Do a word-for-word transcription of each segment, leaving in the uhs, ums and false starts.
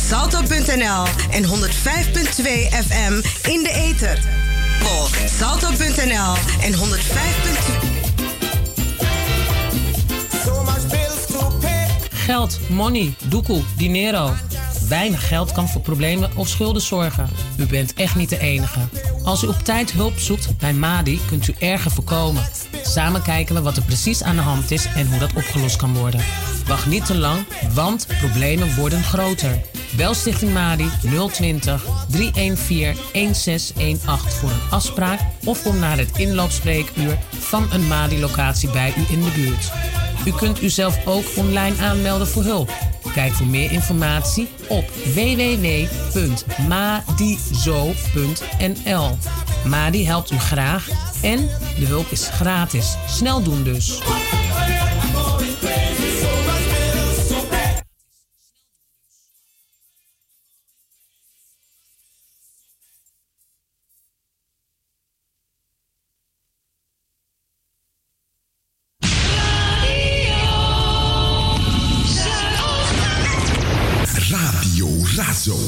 salto punt n l en honderd vijf komma twee F M in de ether. Volg salto punt n l en honderd vijf komma twee. Geld, money, doekoe, dinero. Weinig geld kan voor problemen of schulden zorgen. U bent echt niet de enige. Als u op tijd hulp zoekt bij Madi, kunt u erger voorkomen. Samen kijken we wat er precies aan de hand is en hoe dat opgelost kan worden. Wacht niet te lang, want problemen worden groter. Bel Stichting Madi nul twintig, drie een vier, een zes een acht voor een afspraak of kom naar het inloopspreekuur van een Madi-locatie bij u in de buurt. U kunt uzelf ook online aanmelden voor hulp. Kijk voor meer informatie op w w w punt madizo punt n l. Madi helpt u graag en de hulp is gratis. Snel doen dus. Razo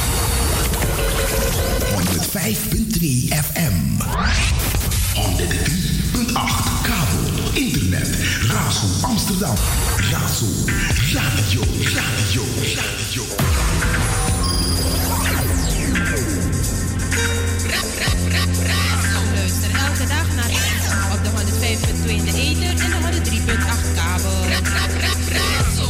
honderdvijf komma twee F M, honderddrie komma acht kabel, internet, Razo Amsterdam, Razo Radio, Radio, Radio. Luister elke dag naar ons op de honderdvijf komma twee in de ether en de honderddrie komma acht kabel. Razo.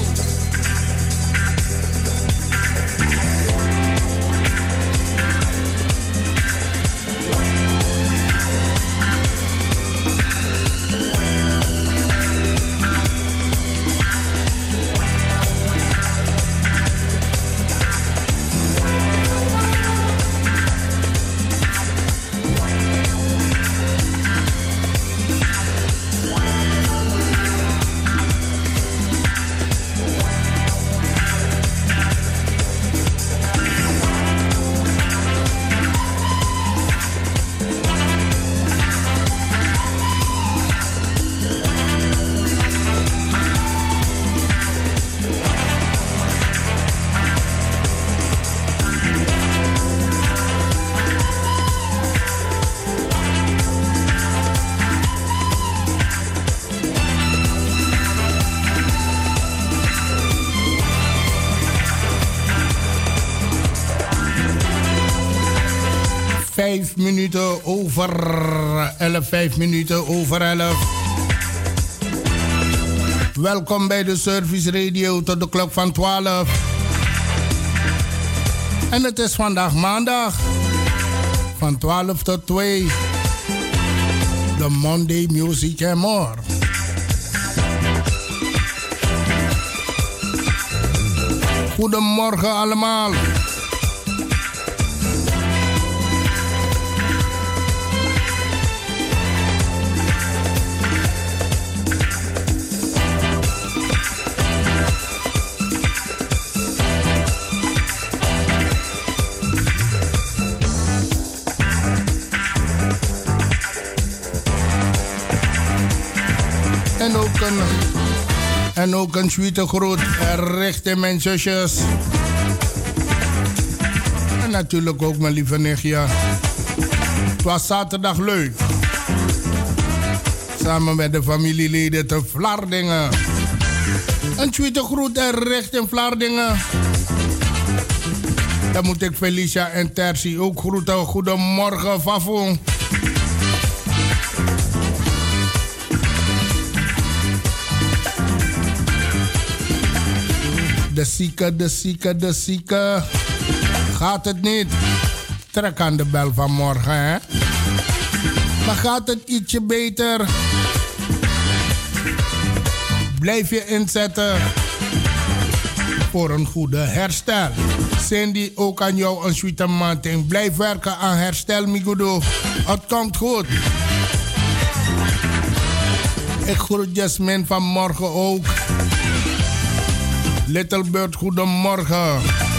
Vijf minuten over elf, vijf minuten over elf. Welkom bij de Service Radio tot de klok van twaalf. En het is vandaag maandag van twaalf tot twee. De Monday Music and More. Goedemorgen allemaal. En ook een, en ook een sweete groet richting mijn zusjes. En natuurlijk ook mijn lieve nichtje. Het was zaterdag leuk. Samen met de familieleden te Vlaardingen. Een sweete groet richting Vlaardingen. Dan moet ik Felicia en Tersi ook groeten. Goedemorgen, Fafo. De zieke, de zieke, de zieke. Gaat het niet? Trek aan de bel van morgen, hè? Maar gaat het ietsje beter? Blijf je inzetten voor een goede herstel. Cindy, ook aan jou een sweete manting. Blijf werken aan herstel, Migudo. Het komt goed. Ik groet Jasmine vanmorgen ook. Little Bird, goedemorgen.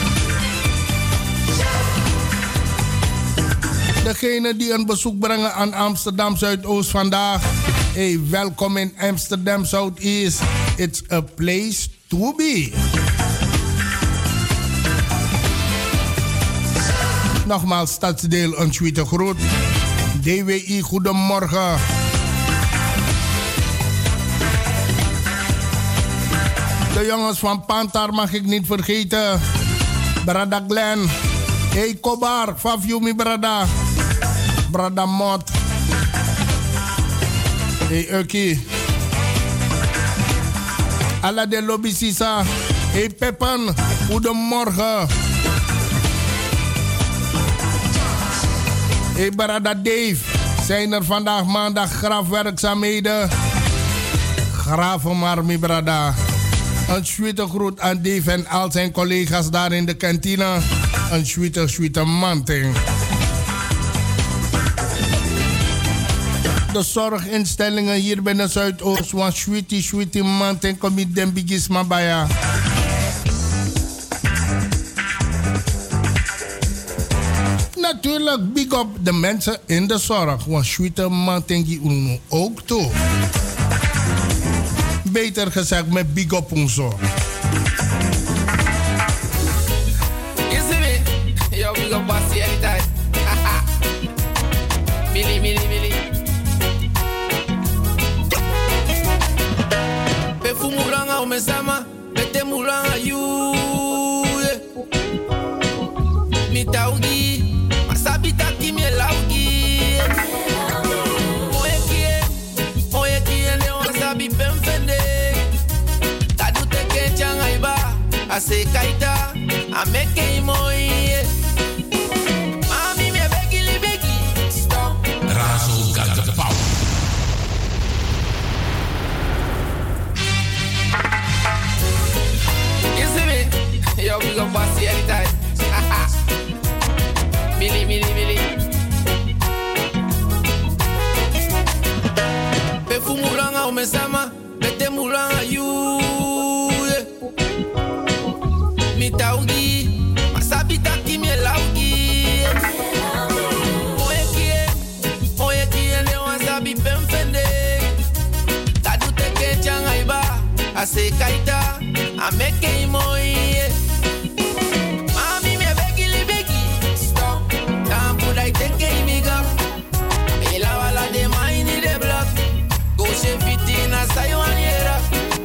Degene die een bezoek brengen aan Amsterdam Zuidoost vandaag. Hey, welkom in Amsterdam Southeast. It's a place to be. Nogmaals, stadsdeel een tweede groet. D W I, goedemorgen. De jongens van Pantar mag ik niet vergeten. Brada Glenn. Hey Kobar, Fafjumi Brada. Brada Mot. Hey Uki. Alla de Lobby Sisa. Hey Peppen, goedemorgen. Hey Brada Dave. Zijn er vandaag maandag grafwerkzaamheden? Graven maar, mi brada. Een sweete groet aan Dave en al zijn collega's daar in de kantine. Een sweete, sweete manting. De zorginstellingen hier binnen Zuidoost. Want sweetie, sweetie manting kom je den bigis mabaya. Natuurlijk big up de mensen in de zorg. Want sweete manting die uno ook toe. Beter gezegd met big up ons zorg. Yo, we go bossy anytime. Millie, millie, millie. Pe fu muranga o mesama, bete muranga you. Mi taugi, masabi taki mi laugi. Oye kie, oye kie ne wasabi pemfende. Kadu teke changaiba, ase kaita, ameke imoye. Razo got the power. You see me? Yo, we gon' bossy anytime. Millie, millie, millie. Pe fu muranga o mesama, bete muranga you. Mi taugi, masabi taki mi laugi. Ase kaita, ameke imoye. Mami me begi li begi, stop. Tampu dai teke imiga. Ela wala de maini de block. Go she fitina sayoniera.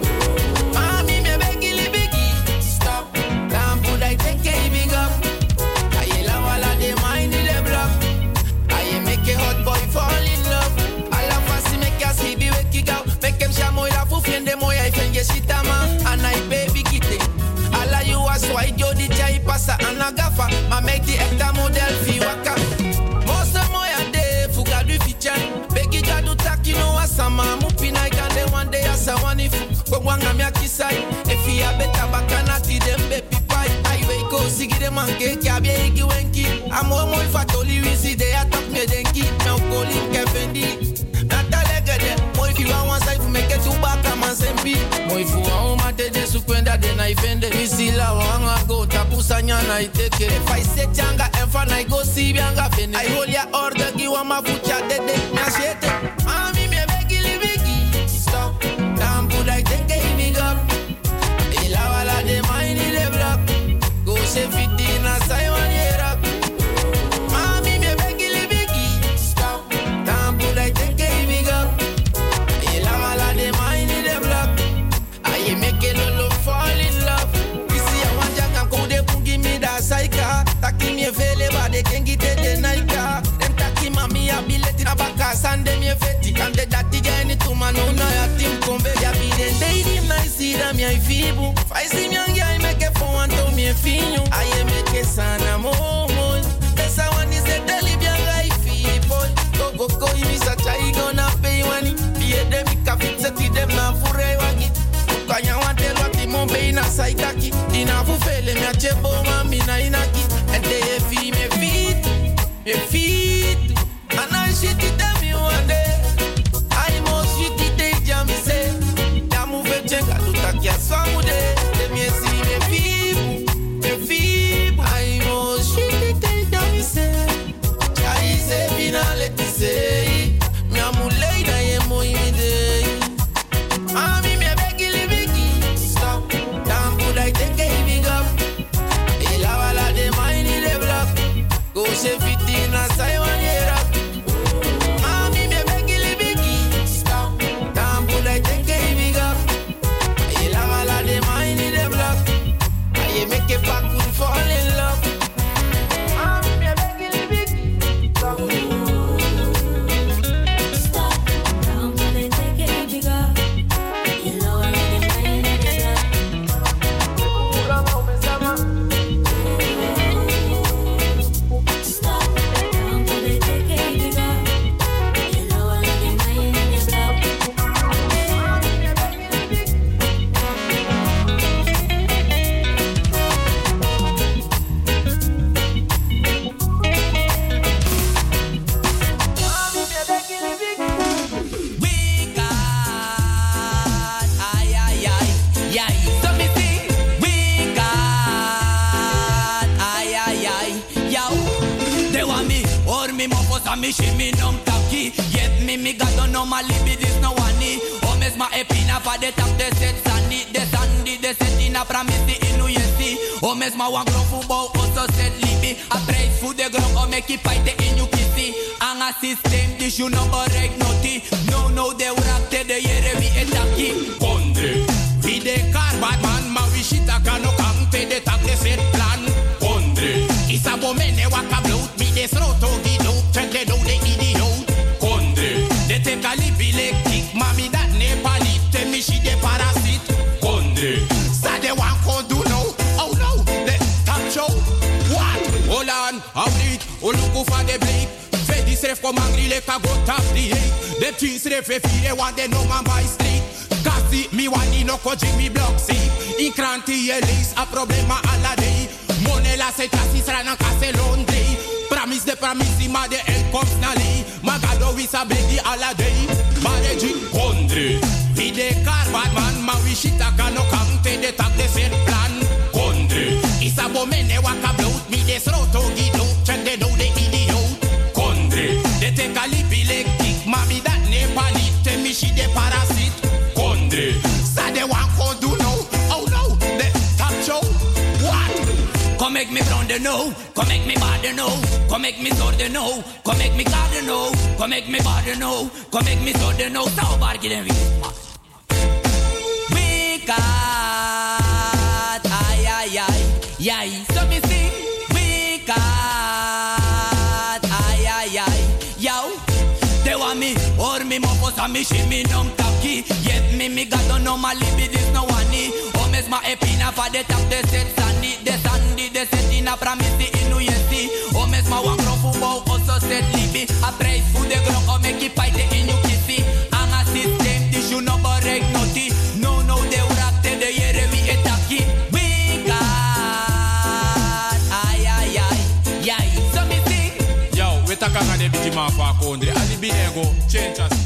Mami me begi li begi, stop. Tampu dai teke imiga. Ela wala de maini de block. I make a hot boy fall in love. Alla fasi make us he be wake it out. Make him shamoy la fu fiende moya ifenge shitama. And I baby kitty. Alla you was white yo di chai pasa anagafa. Ma make the ekta model fi waka. Most moya de fuga du fichan. Begi jadu taki no asama. Mupina ikande one day asa wani fu. Kwa wanga mia kisai. Efi ya beta bakana ti dembe pipai. I wake go sigi de manke kabye igi wenki. Amo mo fatoli wisi de atak me denki. Me okoli kefendi. Natalegede. Mo if you want side fu make it to back man sempi. Mo if you want mate de sukwenda de na ifende. Misi la wanga go tapusa nyana iteke. If I say changa enfa na go si bianga fene. I hold ya order gi wa mafucha dede. Na shete. Mami me begi li begi. Stop. Tampu dai teke imiga. Ila wala de maini de block. Go se fitina sayoniera. Mami me begi li begi. Stop. Tampu dai teke imiga. Ila wala de maini de block. I make it lolo fall in love. You see I want janga kode pungi mi da saika. Taki mi vele ba de kengi te de naika. Dem taki mami abileti na baka sande mi feti. Kande dati geni tumano na ya tim konve ya biden. Deidi na isida mi ai fibu. Faisi mi angi ai meke fo anto mi finyo. Aye meke sana momo. Esa wani se deli bianga ai fiboy. Go go go imi sa chai gonna pay wani. Biye de mi kafit se ti dem na fure wagi. Kanya wante lwati mombe ina saitaki. Ina fufele mi achebo mami na inaki. Ende ye fi me fit, me fit. Ana shit it me one day. I must shit it day jam say. Jamu ve chenga lutakia swamu de. De me si me fit, me fit. I must shit it day jam say. Chai se finale ti say. Mi amulei na ye mo imide. Mami me begi li begi. Stop. Tampu dai teke imiga. she fit in a sai wanera. Mami me begili bigi. Stop. Damn put I take a big up. I love all of them I in the block. I make it back and fall in love. Mami me begili bigi. Stop. Stop. Damn put I take a big up. I love all of them I in the block. Me shimmy num taki, yet me me got don't normally be this no one. Oh mes ma epina pa de tap de set sandy, de sandy de set in a promise inu yesi. Oh mes ma wan grow fu bow also set libi. A praise fu de grow oh make it fight the inu kissy. Anga system this you no correct noti. No no de urakte de yere vi etaki. Kondre, vi de car bad man ma we shit a kano kante de tap de set plan. Kondre, isabo mene waka bloat me de sroto gido. They know they idiot. Kondre, they take a lip electric. Mommy that Nepali, tell me she the parasite. Kondre, so they want to do now. Oh no, they top show. What? Hold on, I'll read. Oh look for the blade. Fed this ref come angry like a go top the eight. The cheese ref if they want they know man by street. Kasi me want the no coaching me block see. In cranty elis a problema alla day. Monela se chassis rana kase Londres. Promise de promise ma de el compnali. Magado wis a bledi alla day. Marriage Kondre. Vi de car bad man ma we shit a kano kante de tap de set plan. Kondre. Isa bo mene waka bloat me de sroto gido. Check they know the idiot. Kondre. De take a lip electric. Mami that Nepali tell me she de parasite. Kondre. Sa de wan ko do no. Oh no. De top show. What? Come make me brown the know, come make me bad the know, come make me sour the know, come make me god the know, come make me bad the know, come make me sour the know. So bad get them we got ay ay ay ay. So me sing we got ay ay ay yo. They want me or me mofos and me shimmy num taki. Yet me me got don't normally be this no one. Oh mes ma epina pa de tap de set sandy, de sandy de set in a promise inu yesi. Oh mes ma wan grow fu bow also set libi. A praise fu de grow oh make it fight the inu kissy. Anga system this you no correct noti. No no de urakte de yere vi etaki. We got ay ay ay ay. So me sing. Yo, we taka ka de biti man fa Kondre. Ali binego change us.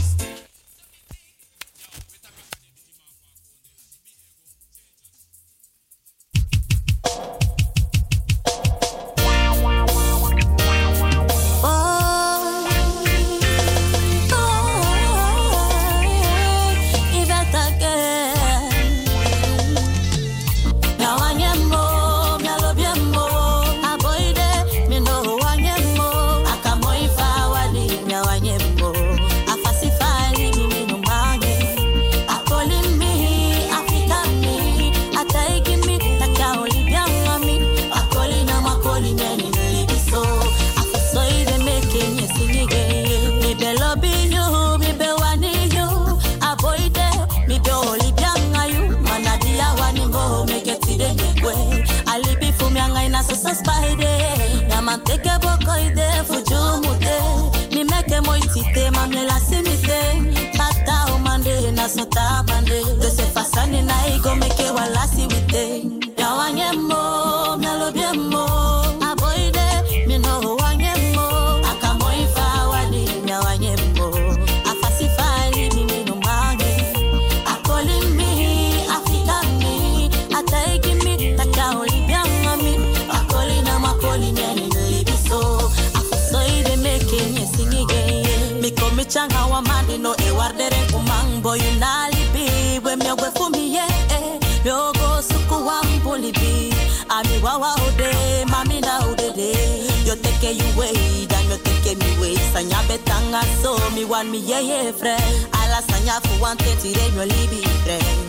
Spider, Yamanteke bokoide, fujumute, mi meke moitite, mamela simite, tata umande, nasota bande, de se fasani na igo meke walasi wite, yawanyemo, melobiemo, aboide, mino wanyemo, akamoifa wali, yawanyemo, afasifari, mimino mage, akolimi, afikami, ataigimi, takaoli biangami, Colina ma colina ni libiso afasoy de making you sing again mi komi changa wa mandi no e wardere kumangbo yunali bi we mi ogwe fumi ye yogo suku wa mbuli bi ami wa wa ode mami na ode de yo te take you way, dan you take me way. Sanya betanga so me want me yeah yeah friend. Ala sanya fu want te tire yo libi friend.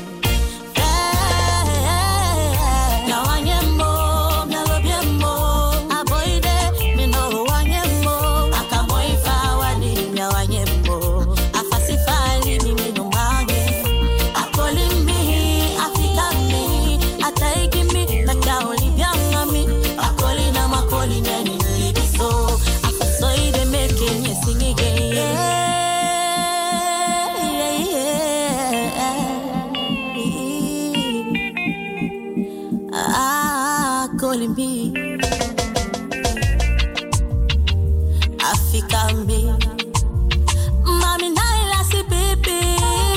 Now I am more, now I am more. Avoid it, me know I am more. I can't wait for one in now I am more. I facify me no money. I calling me, I feel me, I take me, like I only young me. I calling, I'm a calling any lady so. I saw it making you sing again. Yeah, yeah, yeah. Ah, calling me. Africa me. Mami naila si baby.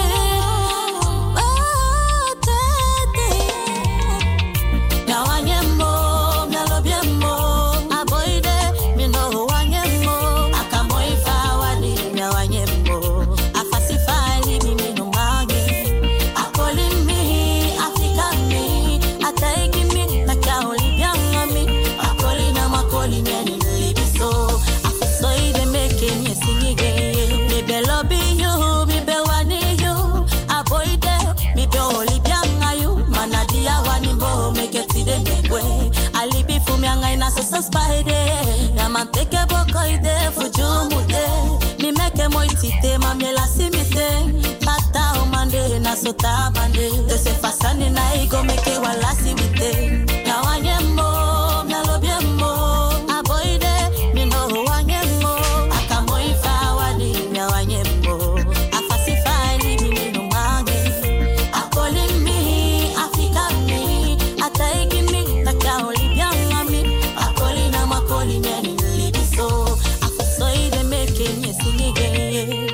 Oh, tete. Now I am more, now love you more. Avoid it, me know I am more. I can't wait for one day, now I am more. I facify me, me no money. I calling me, Africa me. I take me, like I only young me. I calling, I'm a calling any lady so. I saw it making you sing again. Me be loving you, me be wanting you. Avoid it, me be only young you. Manadia wani bo make it to the big way. I live before me and I so so spider. Na man take a boko ide fuju mude. Me make a moi tite ma me la simite. Pata o mande na so ta mande. De se fasani na igo make it wala simite. Now I am more, na love you more. Avoid it, me know I am more. I can't wait for one day, now I am more. I facify me no money. I calling me, Africa me. I take me, like I only young me. I calling, I'm a calling any lady so. I saw it making you sing again.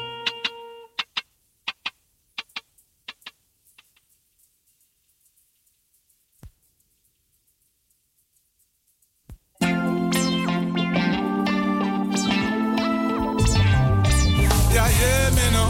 Yeah, yeah, me no.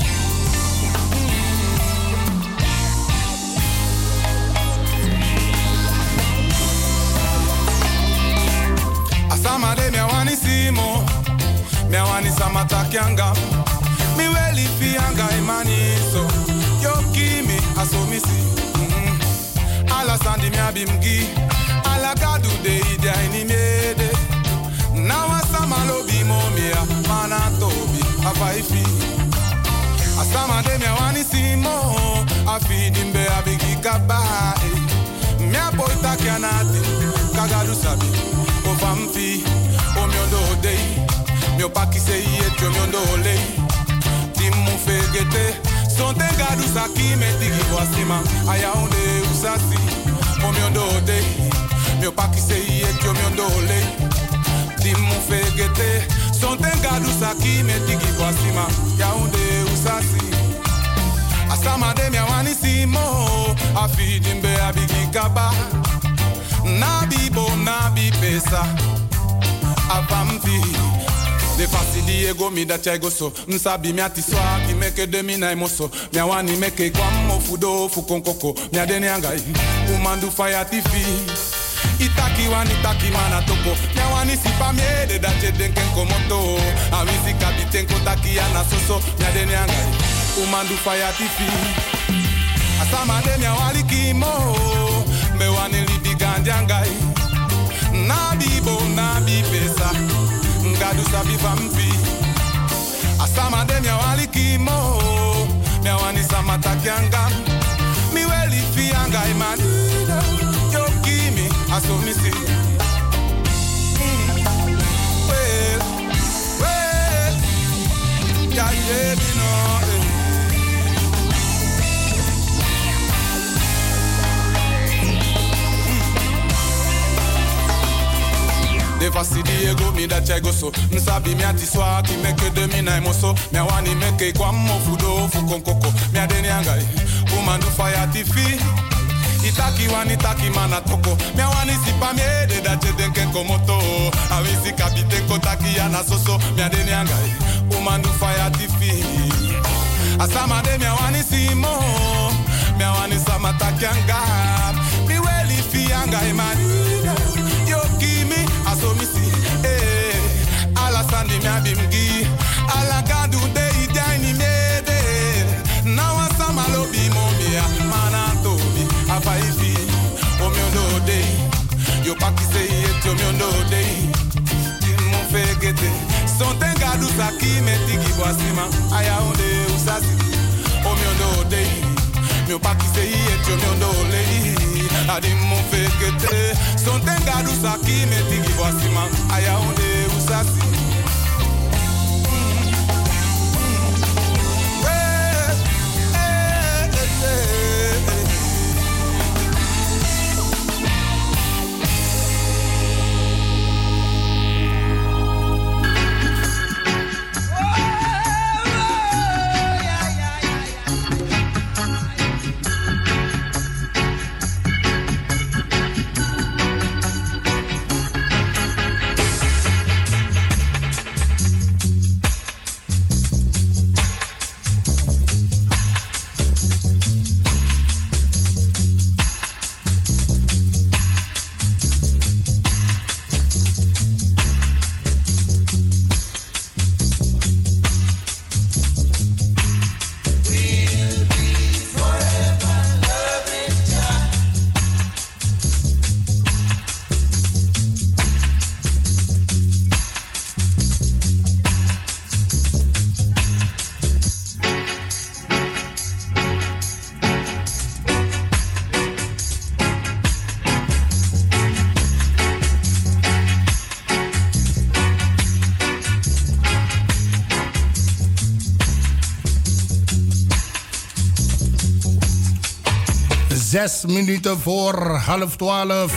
Asama de me wani simo, me wani samata kyanga. Mi weli fi anga imani so. Yo kimi asomisi. Ala sandi mi abimgi, ala gadu de idia inimede. Nawa sama lobi momia, mana tobi afaifi. Asama de mi wani simo, afi dimbe abigi kabai. Mia boita kianati, kagadu sabi, o famfi, o miondo dei. Mio paki se yetyo miondo lei. Timu fegete, son tengadu saki metigi wasima. Aya onde usasi, o miondo dei. Mio paki se yetyo miondo lei. Timu fegete, son tengadu saki metigi wasima. Ya onde usasi. Asama de mia wani simo, afidimbe abigi kaba. Nabi bo nabi pesa, apamfi. De fasi di ego mi da chego so. Nsabi mi ati swa ki meke de mi na emoso. Mia wani meke kwa mo fudo fukonkoko. Mia deni angai, umandu fire tifi. Itaki wani taki mana toko. Mia wani sipa miede da cheden ken komoto. Awisi kabiten kotaki ana soso. Mia deni angai, umandu fire tifi. Asama de mia wali kimo. Me wani libi ganjangai. Nabi bo nabi pesa. Ngadu sabi vampi. Asama de mia wali kimo. Mia wani samata kyanga. Mi weli fi anga imanida. Yo kimi asomisi. Mm. Well, well. Ya yeah, me no. Eh. De fasi di ego mi da chego so. Nsabi mi ati swa ki meke de mi na emoso. Mi wani meke kwa mo fudo fukonkoko. Mi adeni angai, umandu fire tifi. Itaki wani taki mana toko. Mi wani sipa mi ede da cheden ken komoto. Awisi kabiten kotaki yana soso. Mi adeni angai, umandu fire tifi. Asama de mi wani simo. Mi wani samata kyanga. Mi weli fi angai manida. Yo kimi asomisi, wasima aya onde usasi o mi ondo de mi opaki se yetro mi ondo le adi mo fekete son tenga du saki me tigi wasima aya onde usasi Zes minuten voor half twaalf.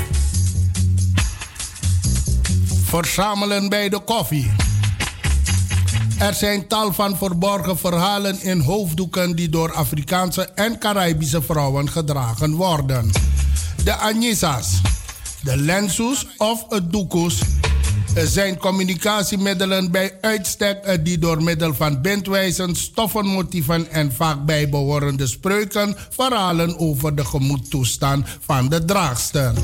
Verzamelen bij de koffie. Er zijn tal van verborgen verhalen in hoofddoeken die door Afrikaanse en Caribische vrouwen gedragen worden. De Anyisas, de lensus of het doekoes zijn communicatiemiddelen bij uitstek die door middel van bindwijzen, stoffenmotieven en vaak bijbehorende spreuken verhalen over de gemoedstoestand van de draagster.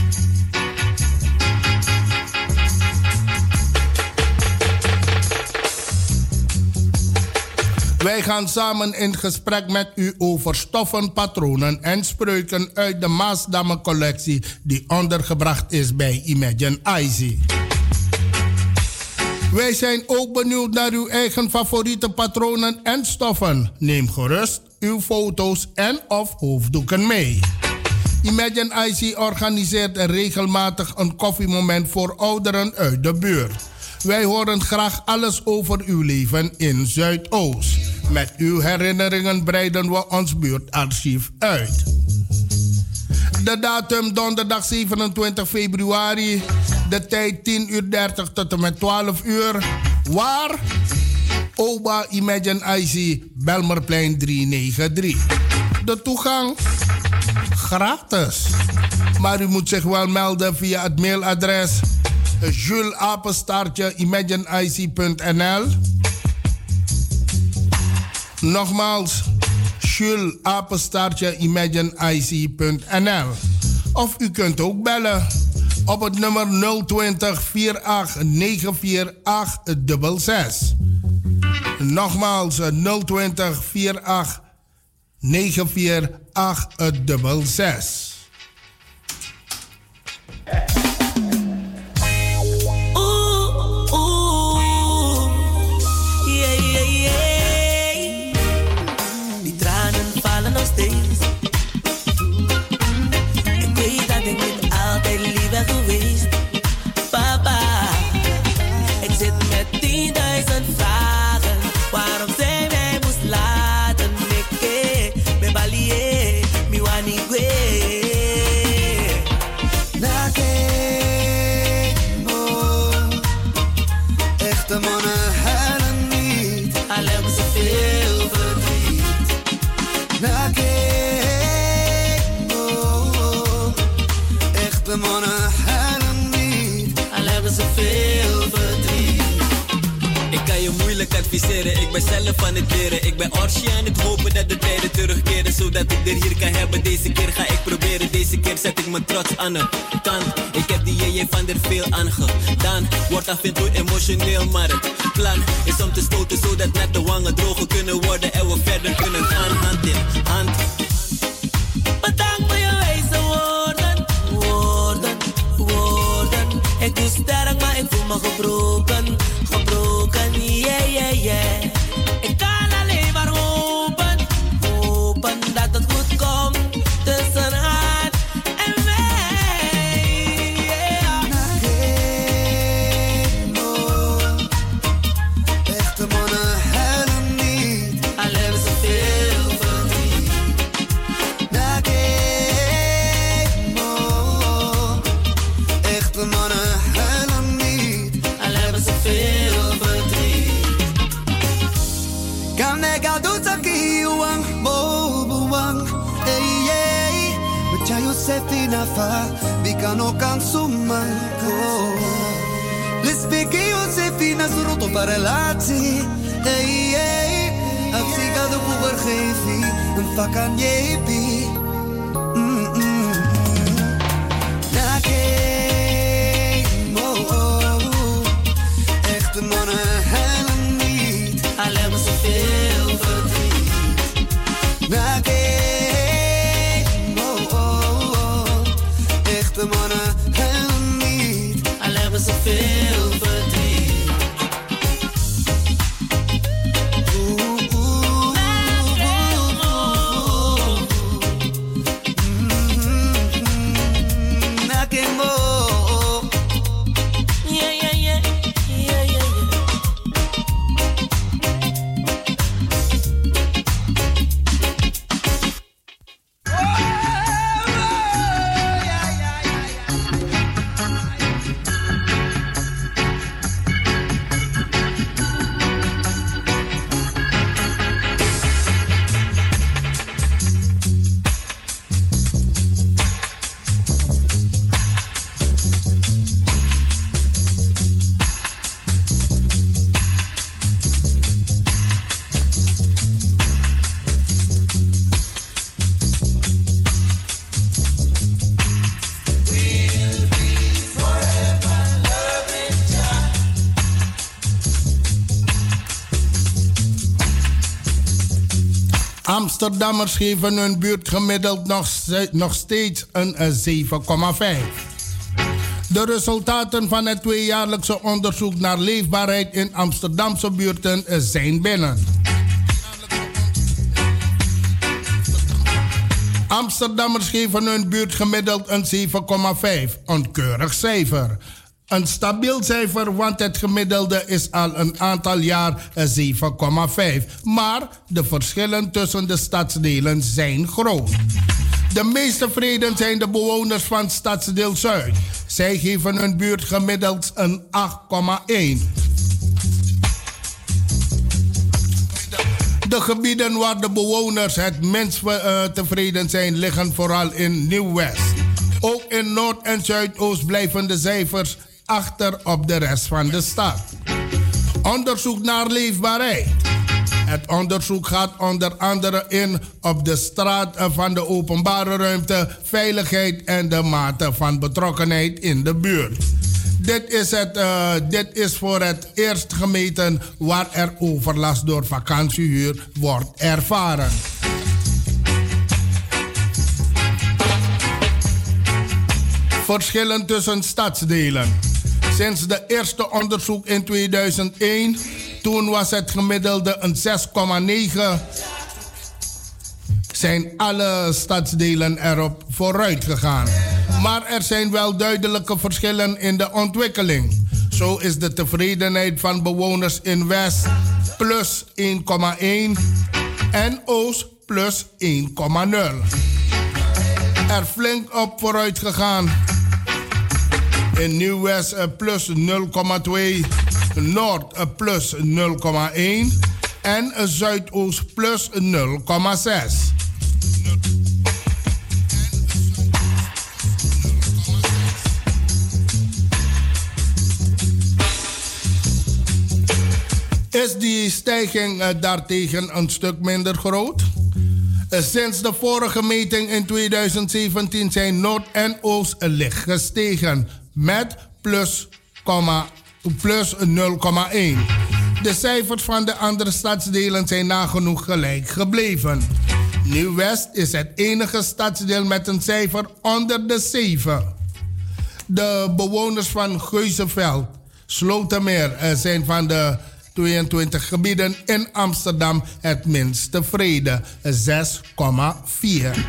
Wij gaan samen in gesprek met u over stoffen, patronen en spreuken uit de Maasdamme collectie die ondergebracht is bij Imagine Icy. Wij zijn ook benieuwd naar uw eigen favoriete patronen en stoffen. Neem gerust uw foto's en of hoofddoeken mee. Imagine Icy organiseert regelmatig een koffiemoment voor ouderen uit de buurt. Wij horen graag alles over uw leven in Zuidoost. Met uw herinneringen breiden we ons buurtarchief uit. De datum donderdag zevenentwintig februari. De tijd tien uur dertig tot en met twaalf uur. Waar? Oba Imagine Icy, Belmerplein driehonderdnegenennegentig. De toegang? Gratis. Maar u moet zich wel melden via het mailadres jules apenstaartje imagine i c punt n l. Nogmaals, jules apenstaartje imagine i c punt n l. Of u kunt ook bellen op het nummer nul twintig, vier acht negen vier acht zes zes. Nogmaals, nul twintig, vier acht negen vier acht zes zes. Geweest. Papa, ik zit met tienduizend vragen. Waarom zij mij moest laten? Meke, me balie, mi wanigwe. Nake, mo, echte mannen huilen niet. Al hebben ze veel verdriet. Nake, mo, echte mannen. Ik kan je moeilijk adviseren, ik ben zelf aan het leren. Ik ben Orsi aan het hopen dat de tijden terugkeren, zodat ik er hier kan hebben. Deze keer ga ik proberen, deze keer zet ik mijn trots aan de kant. Ik heb die J J van der veel aangedaan. Wordt af en toe emotioneel, maar het plan is om te stoten, zodat net de wangen droger kunnen worden en we verder kunnen gaan, hand in hand. Bedankt voor je wijze woorden, woorden, woorden. Ik doe sterk, maar ik voel me gebroken, gebroken, yeah, yeah, yeah. mannen huilen niet, al hebben ze veel verdriet. Kan ik al doen taki wang, bobo wang, hey hey. Met jou Josefina fa, wie kan ook aan suman ko. Lespeke Josefina zroto pa relatie, hey hey. Als ik al de boer geef, een vak aan jeepie. De mannen huilen niet, al hebben ze veel verdriet. Na game, oh, oh, oh. Echte mannen huilen niet, al hebben ze veel verdriet. Oeh, oeh, oeh, oeh, oeh. Mm-hmm. Na game, oh, oh. Yeah, yeah, yeah. Amsterdammers geven hun buurt gemiddeld nog, nog steeds een zeven komma vijf. De resultaten van het tweejaarlijkse onderzoek naar leefbaarheid in Amsterdamse buurten zijn binnen. Amsterdammers geven hun buurt gemiddeld een zeven komma vijf, een keurig cijfer. Een stabiel cijfer, want het gemiddelde is al een aantal jaar zeven komma vijf. Maar de verschillen tussen de stadsdelen zijn groot. De meest tevreden zijn de bewoners van Stadsdeel Zuid. Zij geven hun buurt gemiddeld een acht komma één. De gebieden waar de bewoners het minst uh, tevreden zijn liggen vooral in Nieuw-West. Ook in Noord- en Zuidoost blijven de cijfers achter op de rest van de stad. Onderzoek naar leefbaarheid. Het onderzoek gaat onder andere in op de straat van de openbare ruimte, veiligheid en de mate van betrokkenheid in de buurt. Dit is, het, uh, dit is voor het eerst gemeten waar er overlast door vakantiehuur wordt ervaren. Verschillen tussen stadsdelen. Sinds de eerste onderzoek in tweeduizend één, toen was het gemiddelde een zes komma negen, zijn alle stadsdelen erop vooruit gegaan. Maar er zijn wel duidelijke verschillen in de ontwikkeling. Zo is de tevredenheid van bewoners in West plus één komma één en Oost plus één komma nul. Er flink op vooruit gegaan. In Nieuw-West uh, plus nul komma twee, Noord uh, plus nul komma één en uh, Zuidoost plus nul komma zes. Is die stijging uh, daartegen een stuk minder groot? Uh, sinds de vorige meting in tweeduizend zeventien zijn Noord en Oost licht gestegen met plus, plus nul komma één. De cijfers van de andere stadsdelen zijn nagenoeg gelijk gebleven. Nieuw-West is het enige stadsdeel met een cijfer onder de zeven. De bewoners van Geuzenveld, Slotermeer zijn van de tweeëntwintig gebieden in Amsterdam het minst tevreden, zes komma vier.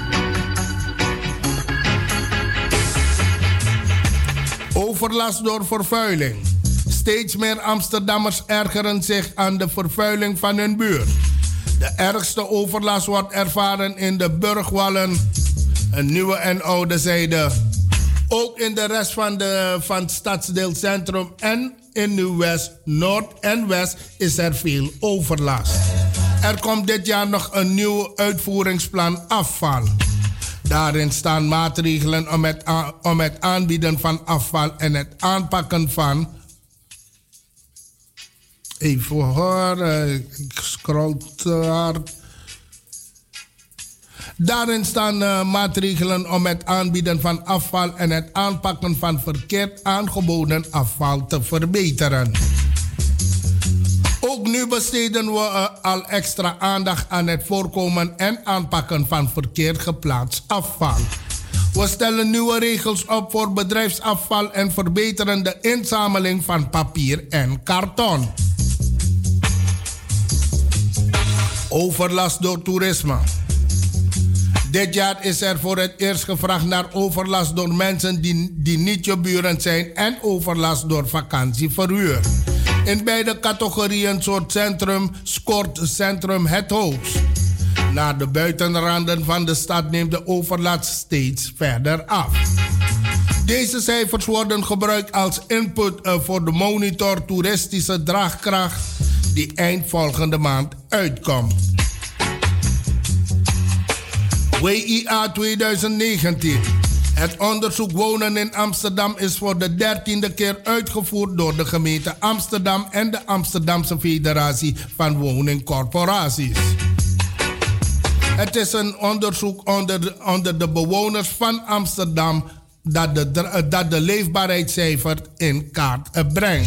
Overlast door vervuiling. Steeds meer Amsterdammers ergeren zich aan de vervuiling van hun buurt. De ergste overlast wordt ervaren in de Burgwallen, een nieuwe en oude zijde. Ook in de rest van, de, van het stadsdeel Centrum en in Nieuw-West, Noord en West is er veel overlast. Er komt dit jaar nog een nieuw uitvoeringsplan afval. Daarin staan maatregelen om het, om het aanbieden van afval en het aanpakken van... Even hoor, uh, ik scroll te hard. Daarin staan uh, maatregelen om het aanbieden van afval en het aanpakken van verkeerd aangeboden afval te verbeteren. Ook nu besteden we uh, al extra aandacht aan het voorkomen en aanpakken van verkeerd geplaatst afval. We stellen nieuwe regels op voor bedrijfsafval en verbeteren de inzameling van papier en karton. Overlast door toerisme. Dit jaar is er voor het eerst gevraagd naar overlast door mensen die, die niet je buren zijn en overlast door vakantieverhuur. In beide categorieën soort centrum scoort Centrum het hoogst. Naar de buitenranden van de stad neemt de overlast steeds verder af. Deze cijfers worden gebruikt als input uh, voor de monitor toeristische draagkracht die eind volgende maand uitkomt. W I A twintig negentien. Het onderzoek Wonen in Amsterdam is voor de dertiende keer uitgevoerd door de gemeente Amsterdam en de Amsterdamse Federatie van Woningcorporaties. Het is een onderzoek onder de, onder de bewoners van Amsterdam dat de, dat de leefbaarheidscijfer in kaart brengt.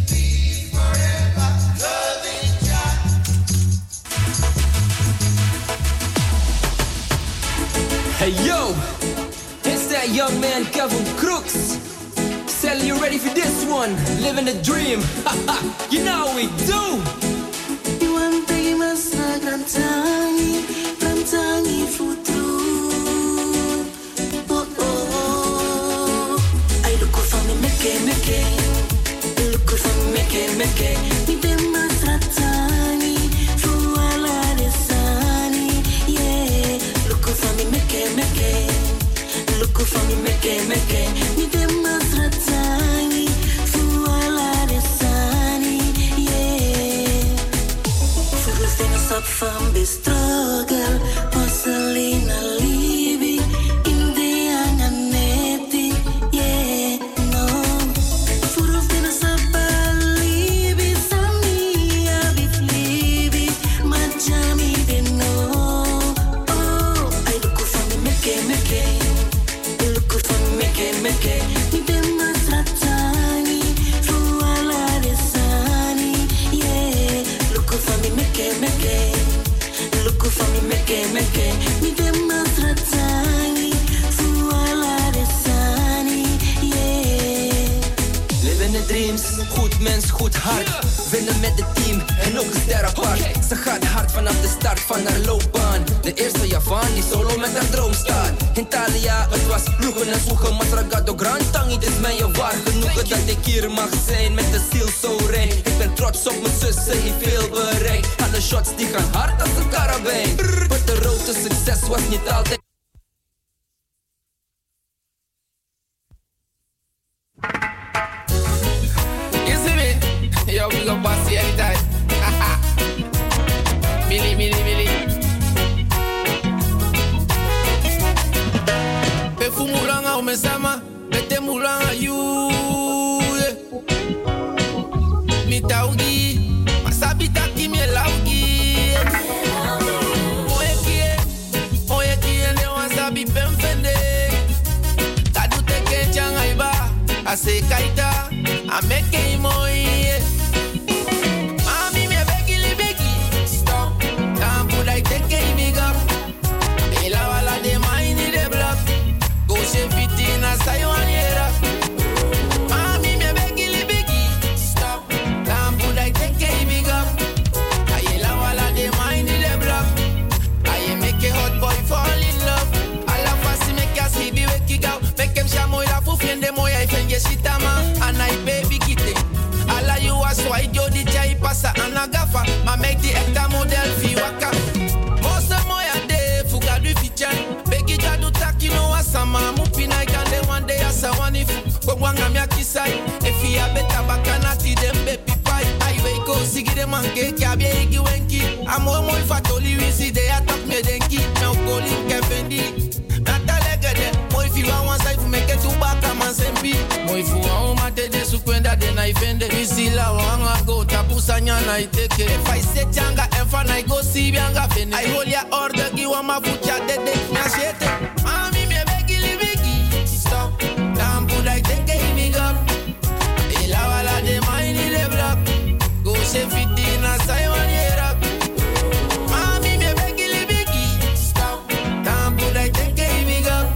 Hey yo, it's that young man Kevin Crooks. Sally, you ready for this one? Living the dream, haha, you know how we do. You want to give us a grand tangi, grand tangi futuro. Oh oh, I look for me, make it, make it. Look for me, make it, make it. Me dem asratani, fuala de sani, yeah. Look for me, make it, make it. Look for me, make it, make it. Me dem asratani, fuala de sani, yeah. Full things up from the struggle, hustling a living in the anganeti, yeah, no. Full things up a living, sami a bit living, majami de no. Oh, I look for me, make it, make it. Look for me, make it, make it. Me dem asratani, fuala de sani, yeah. Look for me, make it, make it. Look for me, make it, make it. Me dem asratani, fuala de sani, yeah. Living the dreams, goed mens, goed hart. Winnen met het team en ook een ster apart. Ze gaat hard vanaf de start van haar loopbaan. De eerste Javan die solo met haar droom staat. In Italia, het was ploegen en zoeken. Maar ragazzo grand tangi, het is mij een waar genoegen dat ik hier mag zijn met de ziel zo rein. Ik ben trots op mijn zus, ze heeft veel bereikt. Alle shots die gaan hard als een karabijn. Maar de road to succes was niet altijd. Yo, we gon' boss you anytime. Millie, millie, millie. Pe fu muranga o me sama, bete muranga you. Mi taugi, masabi taki mi laugi. Oye kie, oye kie ne wasabi pemfende. Tadu teke changaiba, ase kaita, ameke moi. Sayonara, mami me begi li begi, stop. Lampu dai take big up. I la wala de mind the block. I make a hot boy fall in love. Alla fasi make us he be wake it out. Make him shamoy la fu fiende moya ifenge shitama. And I baby kite. Alla you a side. If you have better bakana, see them baby pie. I wake up, see the man cake, ya be igi wenki. I'm all more fatoli, we see they attack me denki. Now calling Kevin Moi if you want one side, make it two back, I'm a sempi. Moi if you want one mate de sukwenda, then I vend it. We see la wanga go, tapu sanyana, I take it. If I say changa, if I go see bianga fene. I hold your order, give one my foot, ya de de, na shete. Mami, me begi li begi. Stop, damn put I take it, me up. Ila wala de mine, de block. Go se fit in a Simon here up. Mami, me begi li begi. Stop, damn put I take it, me up.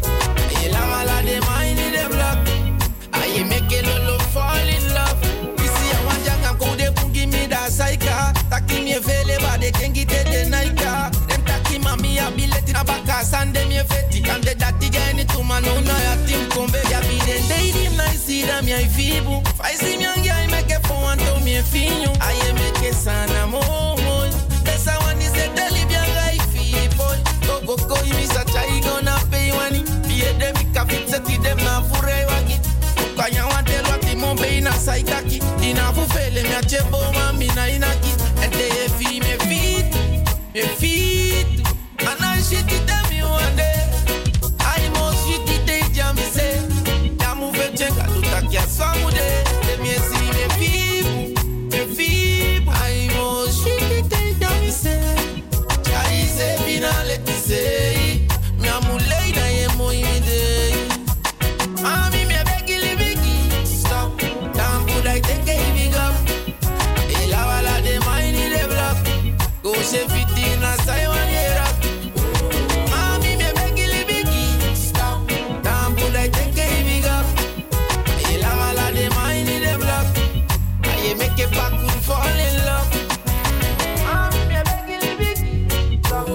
De mine in the block, I make a lolo fall in love. You see, I want young and go de give me that psycha. Taki me fele, but they can't get the night. Them taki mami, I be letting a back ass and them ye feti. And the daddy get it to man, no, no, I think come back. Ya be the day, dim, I see them, ya feeble. If I see me young, I make a phone to me a finyo. I make a son, I'm home. That's how one is a Libyan life, boy. Go, go, go, you miss a child, gonna pay money. Dem ikafit seti dem na fure wagi Kanya wante lwati mombe ina saitaki Ina fufele mia chebo mami na inaki Ete ye fi me fit Me fit Ana shiti temi wande I mo shiti te jami se Ya muve chenga lutaki ya samude Temi ye si me fit Me fit I mo shiti te jami se Chai se finale ti se Mi amulei na ye mo imide Mami me begi li begi Stop, damn good I take a big up Ila wala de mine in the block Go se fit in a Simon here up Mami me begi li begi Stop, damn good I take a big up Ila wala de mine in the block I make it back and fall in love Mami me begi li begi Stop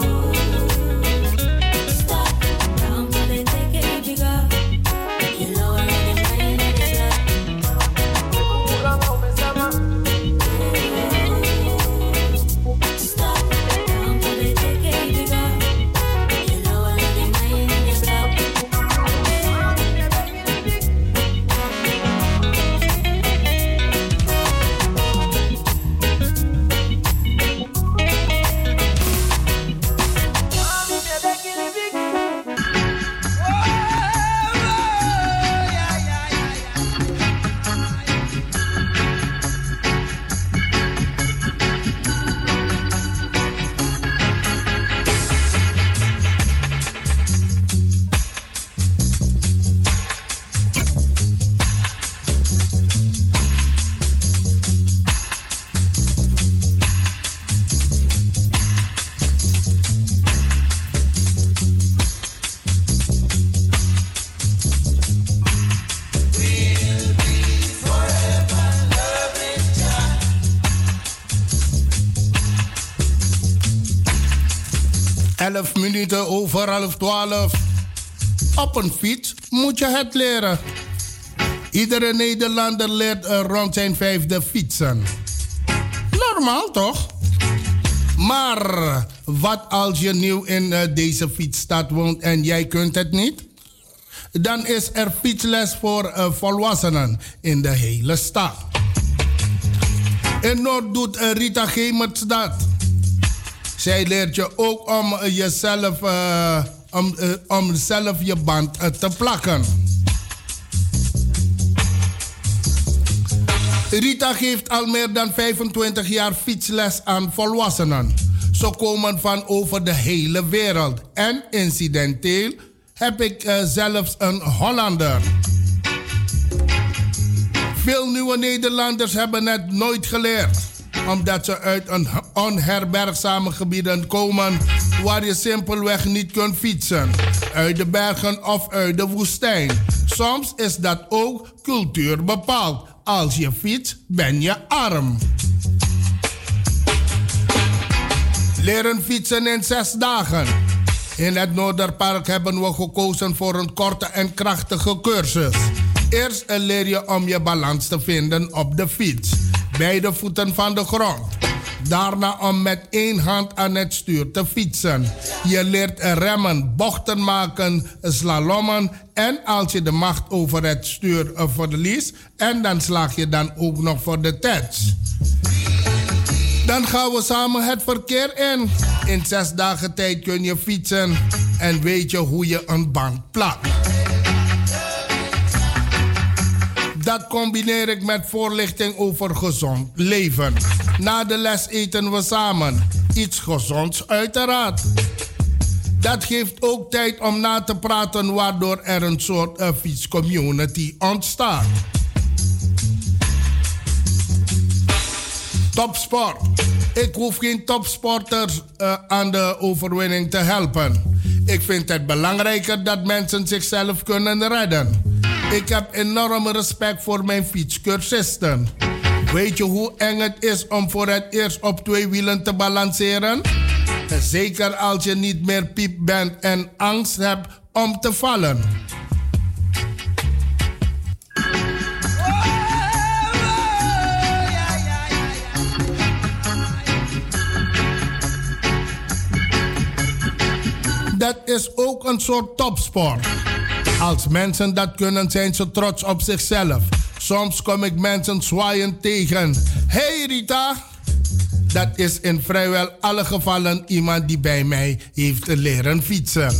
elf minuten over half twaalf. Op een fiets moet je het leren. Iedere Nederlander leert er rond zijn vijfde fietsen. Normaal toch? Maar wat als je nieuw in uh, deze fietsstad woont en jij kunt het niet? Dan is er fietsles voor uh, volwassenen in de hele stad. In Noord doet uh, Rita Gemert dat. Zij leert je ook om uh, jezelf, uh, om, uh, om zelf je band uh, te plakken. Rita geeft al meer dan vijfentwintig jaar fietsles aan volwassenen. Ze komen van over de hele wereld. En incidenteel heb ik uh, zelfs een Hollander. Veel nieuwe Nederlanders hebben het nooit geleerd. Omdat ze uit een onherbergzame gebieden komen waar je simpelweg niet kunt fietsen. Uit de bergen of uit de woestijn. Soms is dat ook cultuur bepaald. Als je fietst, ben je arm. Leren fietsen in zes dagen. In het Noorderpark hebben we gekozen voor een korte en krachtige cursus. Eerst leer je om je balans te vinden op de fiets. Beide voeten van de grond. Daarna om met één hand aan het stuur te fietsen. Je leert remmen, bochten maken, slalommen. En als je de macht over het stuur uh, verliest. En dan slaag je dan ook nog voor de tets. Dan gaan we samen het verkeer in. In zes dagen tijd kun je fietsen. En weet je hoe je een band plakt. Dat combineer ik met voorlichting over gezond leven. Na de les eten we samen. Iets gezonds uiteraard. Dat geeft ook tijd om na te praten, waardoor er een soort uh, fietscommunity ontstaat. Topsport. Ik hoef geen topsporters uh, aan de overwinning te helpen. Ik vind het belangrijker dat mensen zichzelf kunnen redden. Ik heb enorm respect voor mijn fietscursisten. Weet je hoe eng het is om voor het eerst op twee wielen te balanceren? Zeker als je niet meer piep bent en angst hebt om te vallen. Dat is ook een soort topsport. Als mensen dat kunnen, zijn ze trots op zichzelf. Soms kom ik mensen zwaaiend tegen. Hey Rita! Dat is in vrijwel alle gevallen iemand die bij mij heeft leren fietsen.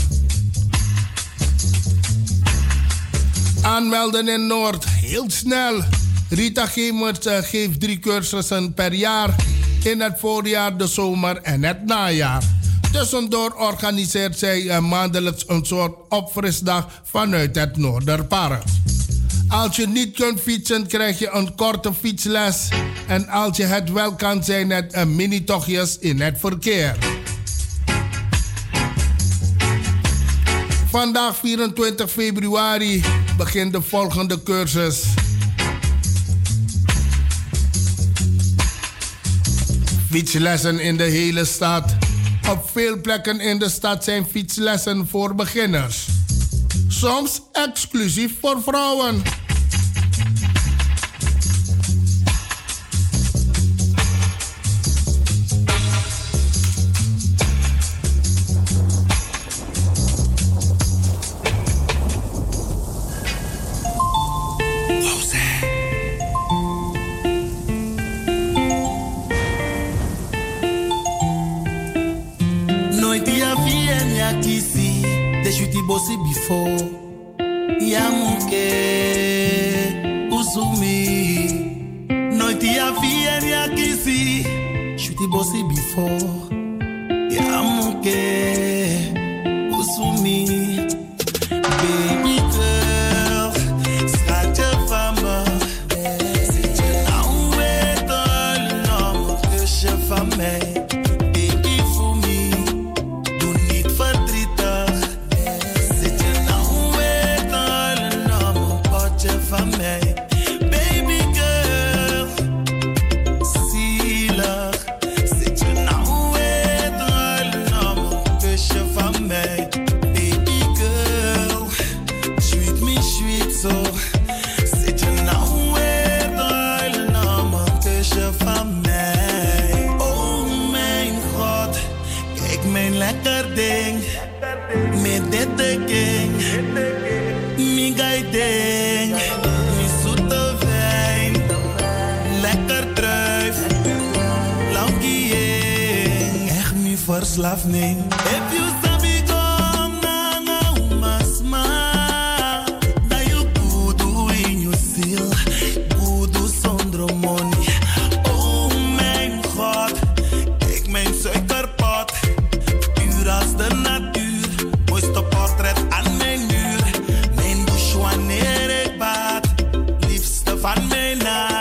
Aanmelden in Noord, heel snel. Rita Gemert uh, geeft drie cursussen per jaar. In het voorjaar, de zomer en het najaar. Tussendoor organiseert zij uh, maandelijks een soort opfrisdag vanuit het Noorderpark. Als je niet kunt fietsen, krijg je een korte fietsles. En als je het wel kan, zijn het uh, mini-tochtjes in het verkeer. Vandaag vierentwintig februari begint de volgende cursus. Fietslessen in de hele stad. Op veel plekken in de stad zijn fietslessen voor beginners. Soms exclusief voor vrouwen. Bossy before Yamuke Uzumi Noiti ya vie ya kisi Shuti bossy before Yamuke Uzumi Baby girl Scratch your femme Si tu n'as oué dans le nom que je femme Verslaving. If you sabi come na na umasma, that you could do in your seal, could do zonder money. Oh mijn God, ik mijn suikerpot, puur als de natuur, mooiste portret aan mijn muur, mijn douche wanneer ik bad, liefste van mijn naad.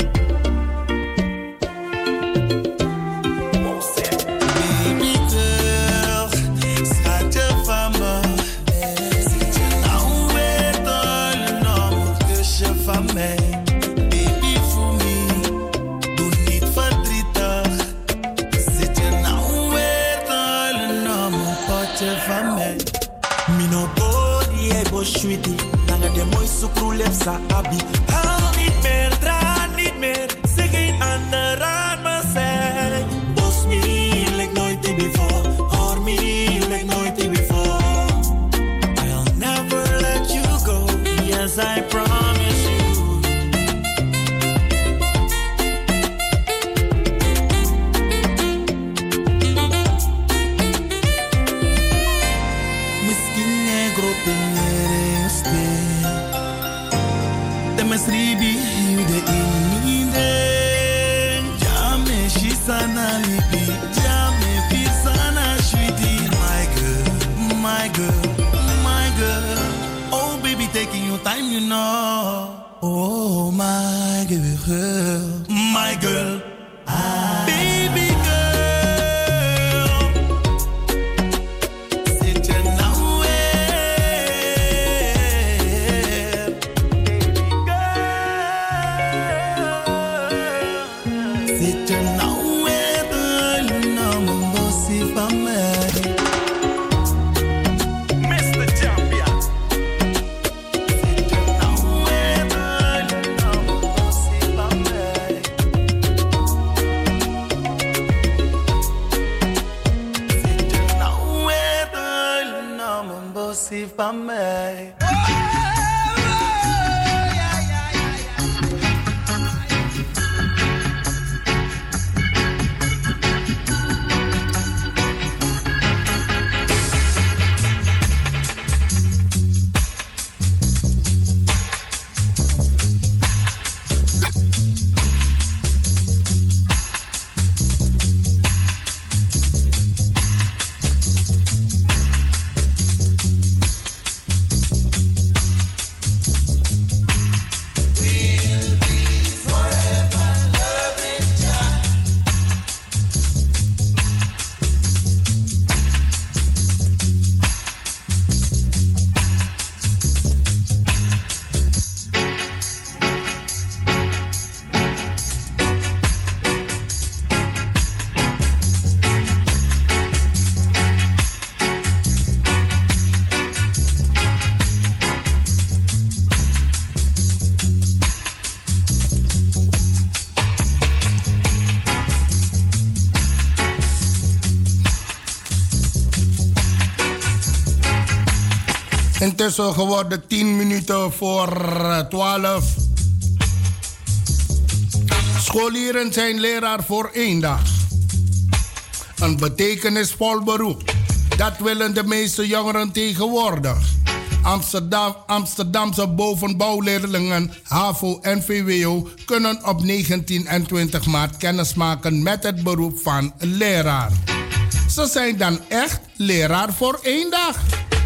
Sweetie, nanga de mooi zoekroe lefsa abi. Hou niet meer, draai niet meer, zeg geen ander aan me zij. you the inide. Jame shisana lipi, jame pisana sweetie. My girl, my girl, my girl. Oh baby, taking your time, you know. Oh my girl, my girl, baby girl. Sit you nowhere, baby girl. Sit you nowhere, girl. Now I'm bossy for me. Mister Champion. See for me. Intussen geworden tien minuten voor twaalf. Scholieren zijn leraar voor één dag. Een betekenisvol beroep. Dat willen de meeste jongeren tegenwoordig. Amsterdam, Amsterdamse bovenbouwleerlingen, HAVO en V W O kunnen op negentien en twintig maart kennismaken met het beroep van leraar. Ze zijn dan echt leraar voor één dag.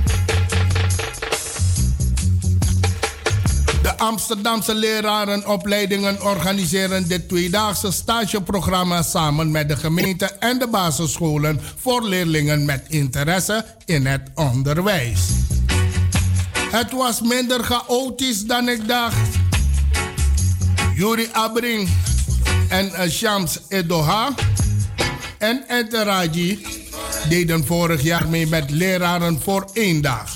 De Amsterdamse lerarenopleidingen organiseren dit tweedaagse stageprogramma samen met de gemeente en de basisscholen voor leerlingen met interesse in het onderwijs. Het was minder chaotisch dan ik dacht. Yuri Abring en Shams Edoha en Enteraji deden vorig jaar mee met leraren voor één dag.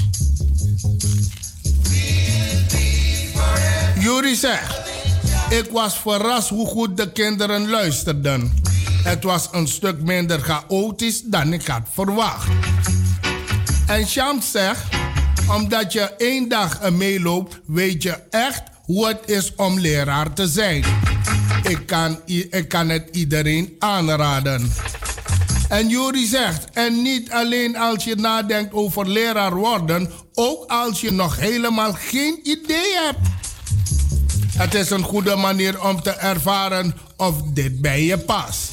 Yuri zegt, ik was verrast hoe goed de kinderen luisterden. Het was een stuk minder chaotisch dan ik had verwacht. En Shams zegt, omdat je één dag meeloopt, weet je echt hoe het is om leraar te zijn. Ik kan, ik kan het iedereen aanraden. En Yuri zegt, en niet alleen als je nadenkt over leraar worden, ook als je nog helemaal geen idee hebt. Het is een goede manier om te ervaren of dit bij je past.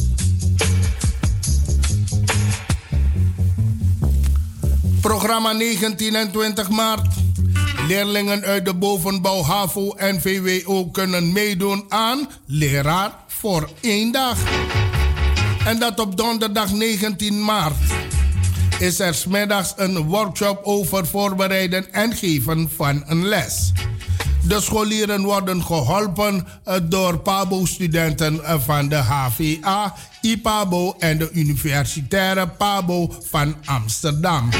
Programma negentien en twintig maart. Leerlingen uit de bovenbouw, HAVO en V W O kunnen meedoen aan leraar voor één dag. En dat op donderdag negentien maart. Is er 's middags een workshop over voorbereiden en geven van een les. De scholieren worden geholpen door PABO-studenten van de H V A, I P A B O en de universitaire PABO van Amsterdam.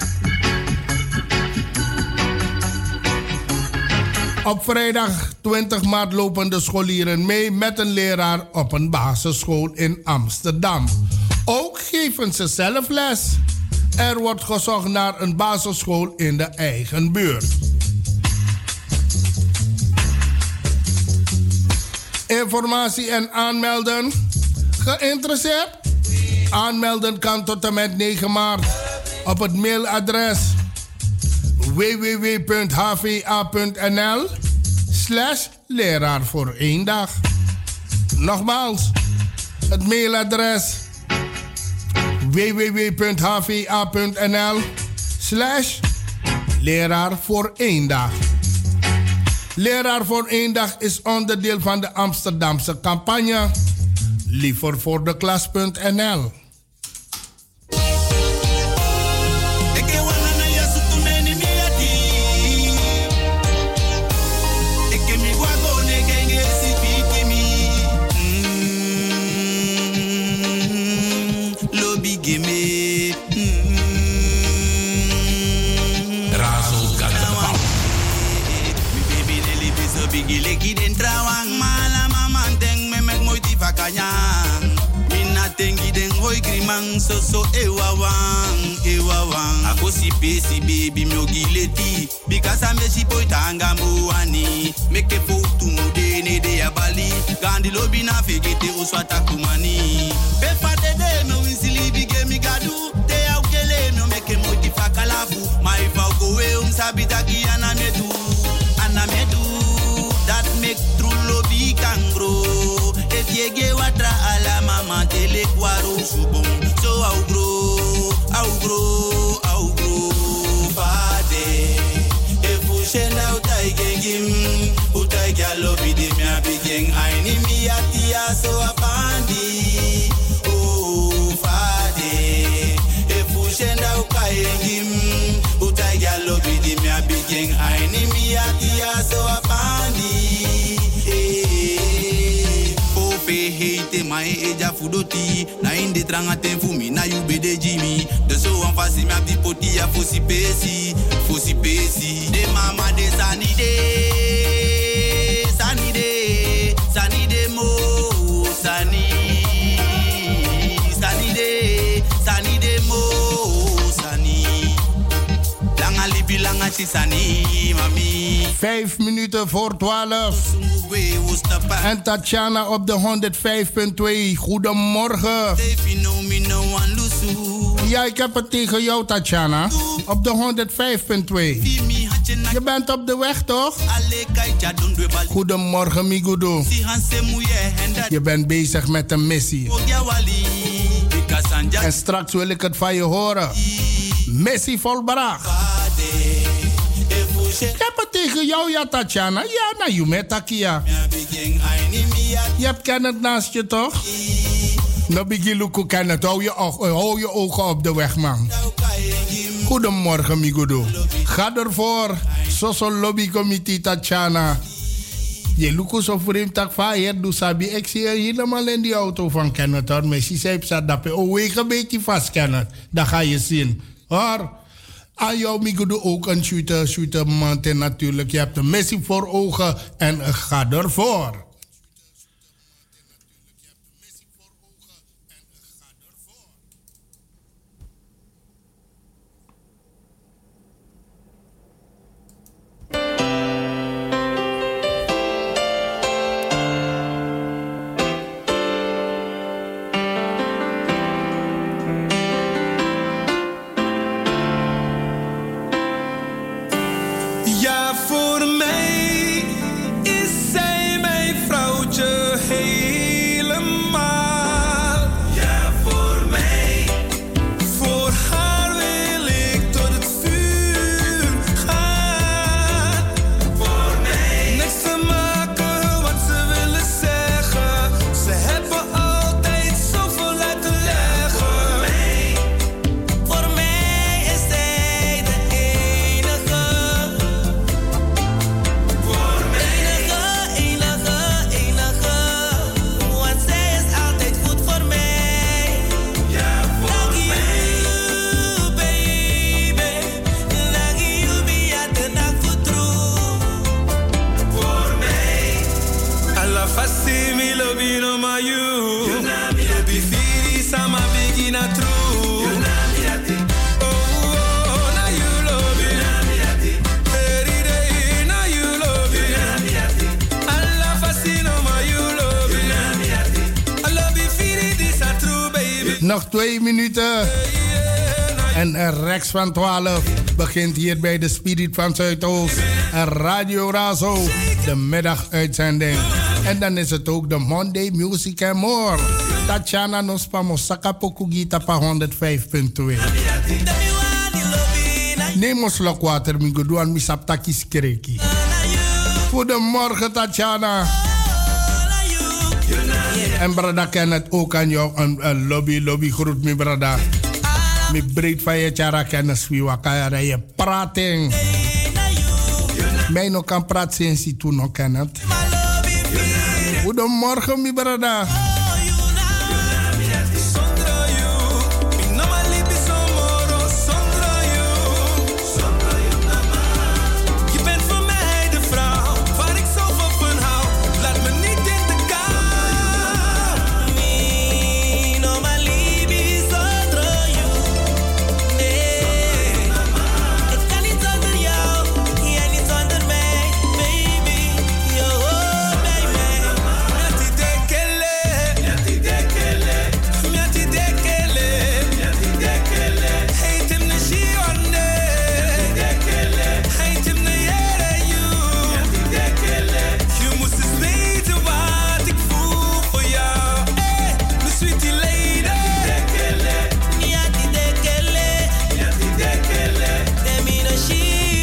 Op vrijdag twintig maart lopen de scholieren mee met een leraar op een basisschool in Amsterdam. Ook geven ze zelf les. Er wordt gezocht naar een basisschool in de eigen buurt. Informatie en aanmelden. Geïnteresseerd? Aanmelden kan tot en met negen maart op het mailadres w w w punt h v a punt n l slash leraar voor één dag. Nogmaals, het mailadres w w w punt h v a punt n l slash leraar voor één dag. Leraar voor één dag is onderdeel van de Amsterdamse campagne Liever voor de klas punt n l. Gileki den trawang mala maman deng me mek moiti fakanyang. Mina tengi den hoi grimang so so ewawang ewawang. Ako si pesi baby myo gileti because I'm si poitanga muani. Make a photo mude ne de abali. Gandhi lobi na fegete uswata kumani. Pepa de de me winsili bige mi gadu. Te au kele me make moiti fakalafu. My fauko we um sabita ki anamedu anamedu. Dat make true lobby can grow. If you get watra ala mama tele kwaro subong. So I'll grow, I'll grow, I'll grow. Fade, if you send out I can give, utai kya lobby de me a begin. I need me a tia so a pandi. Oh fade, if you send out I can give, utai kya lobby de me a begin. I need me a tia so a pandi. Hate my eja fudoti na inde tranga ten fumi na you be de Jimmy de so an fasi me abdi poti ya fosi pesi fosi pesi de mama de sanide sanide sanide mo sani sanide sanide mo sani langa libi langa chisani mami. Vijf minuten voor twaalf. En Tatjana op de honderdvijf punt twee. Goedemorgen. Ja, ik heb het tegen jou, Tatjana. Op de honderdvijf punt twee. Je bent op de weg, toch? Goedemorgen, Migudo. Je bent bezig met een missie. En straks wil ik het van je horen. Missie volbracht. Ik heb het tegen jou, ja, Tatjana. Ja, nou, je met Takia. Je hebt Kenneth naast je, toch? Nou, begin Luku Kenneth. Hou je, hou je ogen op de weg, man. Goedemorgen, Migudo. Ga ervoor. Soso lobbycommittee, Tatjana. Je Luku zo vreemd tak van hier. Doe sabi, ik zie je helemaal in die auto van Kenneth, hoor. Maar ze zei, dat je oh, een beetje vast, Kenneth. Dat ga je zien, hoor. Aan jou, Migudo, ook een shooter, shooter man. Natuurlijk, je hebt een missie voor ogen en ga ervoor. Nog twee minuten. En rechts van twaalf begint hier bij de Spirit van Zuidoost. Radio Razo, de middaguitzending. En dan is het ook de Monday Music and More. Tatjana nos pa Mosaka Pokugita pa honderdvijf punt twee. Neem ons slok water, mi godoan mi saptaki skreki. Goedemorgen Tatjana. En brada ken het ook aan jou een, een lobby, lobby groet mi brada. Mi breed van je tjara kennis wie wakaya je prating. Mij nog kan praten sinds je toen nog ken het. Goedemorgen mi brada.